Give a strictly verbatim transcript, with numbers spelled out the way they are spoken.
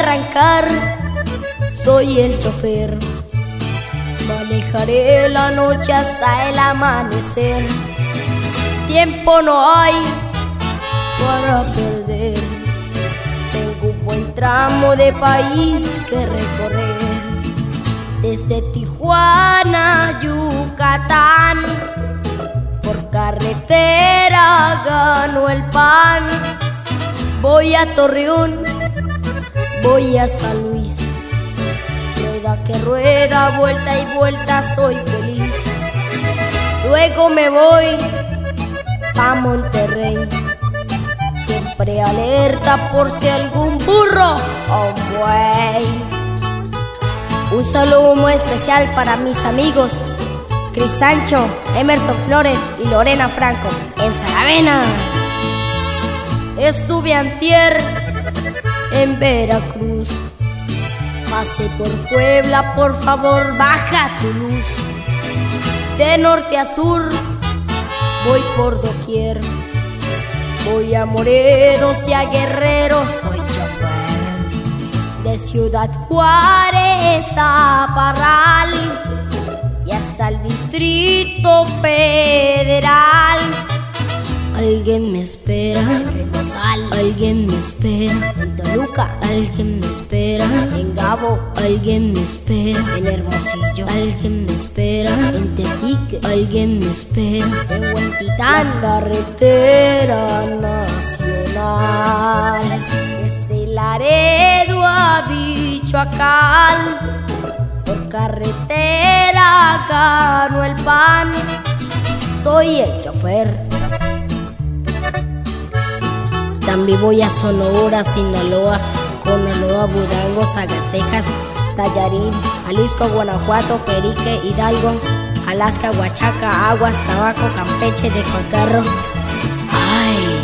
arrancar, soy el chofer. Manejaré la noche hasta el amanecer. Tiempo no hay para perder. Tengo un buen tramo de país que recorrer. Desde Tijuana a Yucatán, por carretera gano el pan. Voy a Torreón, voy a San Luis. Rueda que rueda, vuelta y vuelta, soy feliz. Luego me voy pa' Monterrey, siempre alerta por si algún burro o buey. Un saludo muy especial para mis amigos Cris Sancho, Emerson Flores y Lorena Franco en Saravena. Estuve antier en Veracruz, pasé por Puebla, por favor baja tu luz. De norte a sur voy por doquier, voy a Morelos y a Guerrero, soy chofer. De Ciudad Juárez a Parral y hasta el Distrito Federal. Alguien me espera en Rosal, alguien me espera en Toluca, alguien me espera en Gabo, alguien me espera en Hermosillo, alguien me espera en Tetique, alguien me espera en Huentitán. Carretera nacional desde Laredo a Michoacán, por carretera gano el pan, soy el chofer. También voy a Sonora, Sinaloa, Conaloa, Durango, Zacatecas, Tallarín, Jalisco, Guanajuato, Perique, Hidalgo, Alaska, Oaxaca, Aguas, Tabaco, Campeche, de Juancarro. Ay,